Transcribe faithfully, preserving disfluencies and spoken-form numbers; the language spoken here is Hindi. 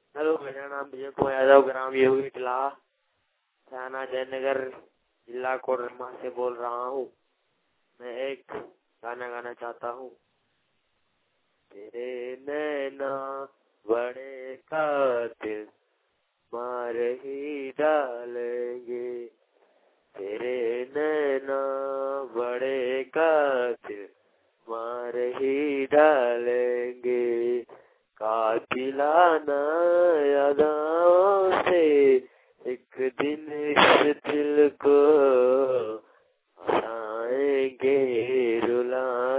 हेलो, मेरा नाम विजय कुमार यादव, ग्राम योगी टिला, थाना जयनगर, जिला कोडरमा से बोल रहा हूँ। मैं एक गाना गाना चाहता हूँ। तेरे नैना बड़े कातिल मार ही डालेंगे, तेरे नैना बड़े कातिल मार ही डालेंगे, कातिलाना यादों से एक दिन इस दिल को हंसाएंगे, रुला